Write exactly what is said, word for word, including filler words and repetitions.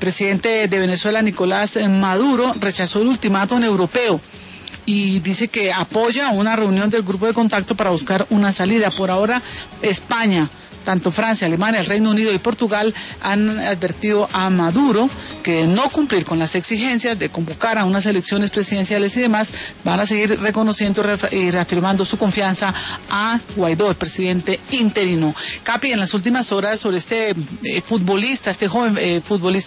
presidente de Venezuela, Nicolás Maduro, rechazó el ultimátum europeo y dice que apoya una reunión del grupo de contacto para buscar una salida. Por ahora, España, tanto Francia, Alemania, el Reino Unido y Portugal han advertido a Maduro que de no cumplir con las exigencias de convocar a unas elecciones presidenciales y demás, van a seguir reconociendo y reafirmando su confianza a Guaidó, el presidente interino. Capi, en las últimas horas sobre este eh, futbolista, este joven eh, futbolista